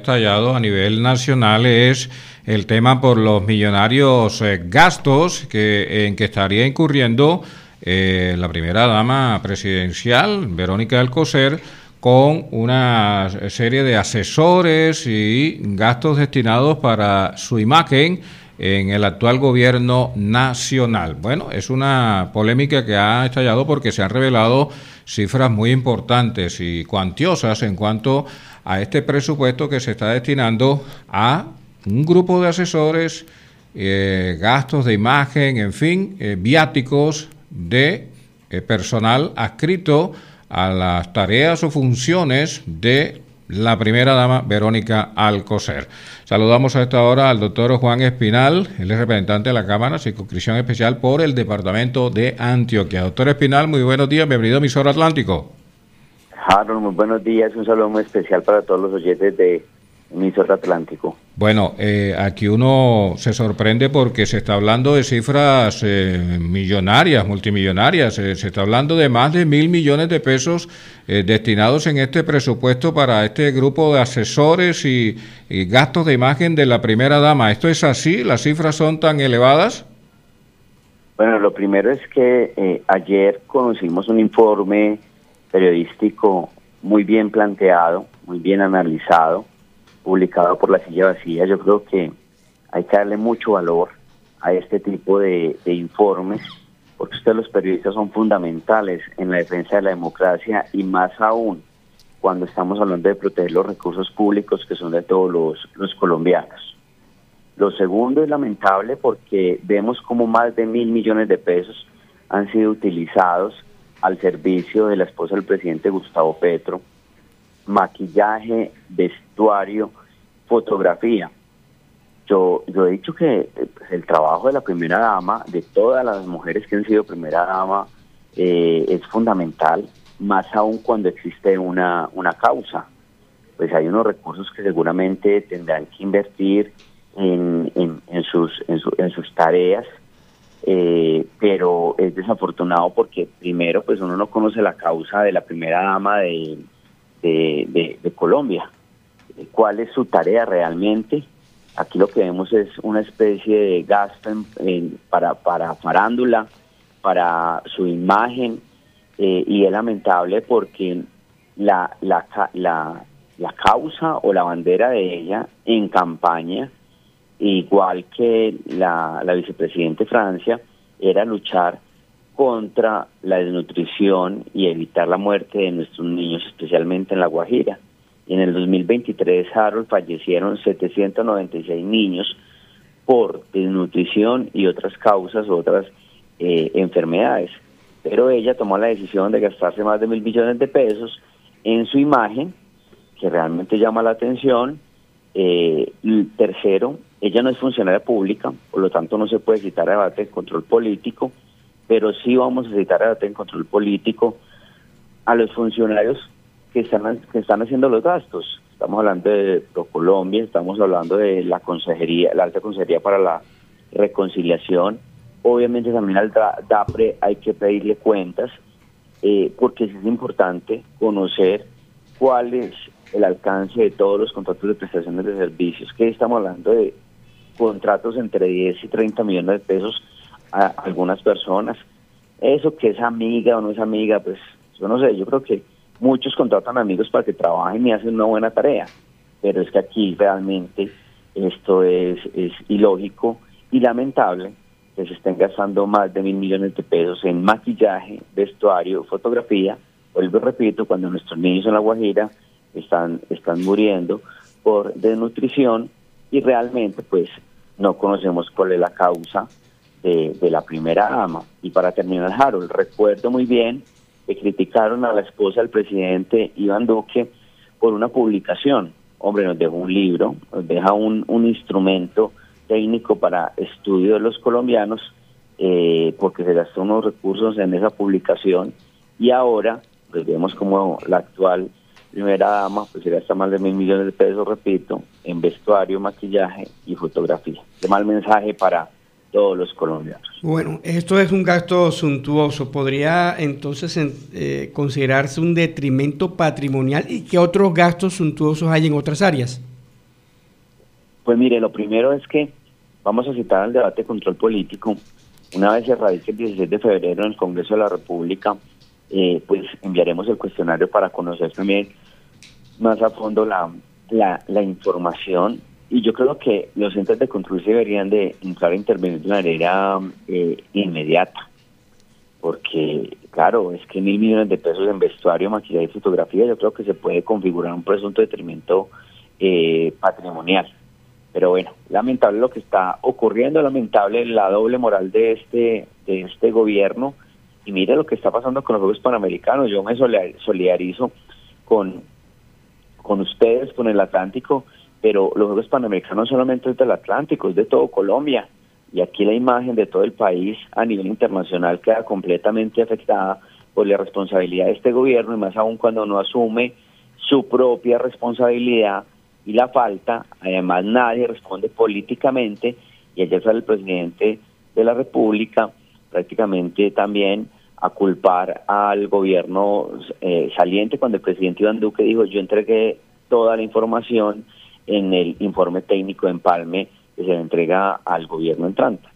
estallado a nivel nacional es el tema por los millonarios gastos en que estaría incurriendo la primera dama presidencial, Verónica Alcocer, con una serie de asesores y gastos destinados para su imagen en el actual gobierno nacional. Bueno, es una polémica que ha estallado porque se han revelado cifras muy importantes y cuantiosas en cuanto a este presupuesto que se está destinando a un grupo de asesores, gastos de imagen, en fin, viáticos de personal adscrito a las tareas o funciones de la primera dama Verónica Alcocer. Saludamos a esta hora al doctor Juan Espinal, él es representante de la Cámara, circunscripción especial por el departamento de Antioquia. Doctor Espinal, muy buenos días, bienvenido a Emisora Atlántico. Harold, muy buenos días, un saludo muy especial para todos los oyentes de Emisora Atlántico. Bueno, aquí uno se sorprende porque se está hablando de cifras millonarias, multimillonarias, se está hablando de más de 1.000 millones de pesos destinados en este presupuesto para este grupo de asesores y gastos de imagen de la primera dama. ¿Esto es así? ¿Las cifras son tan elevadas? Bueno, lo primero es que ayer conocimos un informe periodístico muy bien planteado, muy bien analizado, publicado por La Silla Vacía. Yo creo que hay que darle mucho valor a este tipo de informes, porque ustedes los periodistas son fundamentales en la defensa de la democracia y más aún cuando estamos hablando de proteger los recursos públicos que son de todos los colombianos. Lo segundo es lamentable porque vemos como más de 1.000 millones de pesos han sido utilizados al servicio de la esposa del presidente Gustavo Petro, maquillaje, vestuario, fotografía. Yo he dicho que el trabajo de la primera dama, de todas las mujeres que han sido primera dama, es fundamental, más aún cuando existe una causa. Pues hay unos recursos que seguramente tendrán que invertir en sus tareas, pero es desafortunado porque primero pues uno no conoce la causa de la primera dama de Colombia, cuál es su tarea realmente. Aquí lo que vemos es una especie de gasto para farándula, para su imagen, y es lamentable porque la causa o la bandera de ella en campaña, igual que la vicepresidente Francia, era luchar contra la desnutrición y evitar la muerte de nuestros niños, especialmente en La Guajira. En el 2023, Harold, fallecieron 796 niños por desnutrición y otras causas, otras enfermedades. Pero ella tomó la decisión de gastarse más de 1.000 millones de pesos en su imagen, que realmente llama la atención. Tercero, ella no es funcionaria pública, por lo tanto no se puede citar a debate de control político, pero sí vamos a citar a debate en control político a los funcionarios que están haciendo los gastos. Estamos hablando de ProColombia, estamos hablando de la consejería, la Alta Consejería para la Reconciliación. Obviamente también al DAPRE hay que pedirle cuentas, porque es importante conocer cuál es el alcance de todos los contratos de prestaciones de servicios, que estamos hablando de contratos entre 10 y 30 millones de pesos a algunas personas. Eso que es amiga o no es amiga, pues yo no sé, yo creo que muchos contratan amigos para que trabajen y hacen una buena tarea, pero es que aquí realmente esto es ilógico y lamentable que se estén gastando más de 1.000 millones de pesos en maquillaje, vestuario, fotografía. Vuelvo y repito, cuando nuestros niños en La Guajira están muriendo por desnutrición y realmente pues no conocemos cuál es la causa de la primera dama. Y para terminar, Harold, recuerdo muy bien que criticaron a la esposa del presidente Iván Duque por una publicación. Hombre, nos dejó un libro, nos deja un instrumento técnico para estudio de los colombianos, porque se gastó unos recursos en esa publicación y ahora pues vemos como la actual primera dama pues se gasta más de 1.000 millones de pesos, repito, en vestuario, maquillaje y fotografía. Qué mal mensaje para todos los colombianos. Bueno, esto es un gasto suntuoso. ¿Podría entonces considerarse un detrimento patrimonial? ¿Y qué otros gastos suntuosos hay en otras áreas? Pues mire, lo primero es que vamos a citar al debate de control político. Una vez se radique el 16 de febrero en el Congreso de la República, pues enviaremos el cuestionario para conocer también más a fondo la información. Y yo creo que los entes de control se deberían de entrar a intervenir de manera inmediata. Porque, claro, es que 1.000 millones de pesos en vestuario, maquillaje y fotografía, yo creo que se puede configurar un presunto detrimento patrimonial. Pero bueno, lamentable lo que está ocurriendo, lamentable la doble moral de este gobierno. Y mire lo que está pasando con los Juegos Panamericanos. Yo me solidarizo con ustedes, con el Atlántico, pero los Juegos Panamericanos solamente es del Atlántico, es de todo Colombia. Y aquí la imagen de todo el país a nivel internacional queda completamente afectada por la responsabilidad de este gobierno, y más aún cuando no asume su propia responsabilidad y la falta. Además, nadie responde políticamente, y ayer sale el presidente de la República prácticamente también a culpar al gobierno saliente, cuando el presidente Iván Duque dijo: yo entregué toda la información en el informe técnico de empalme que se le entrega al gobierno entrante.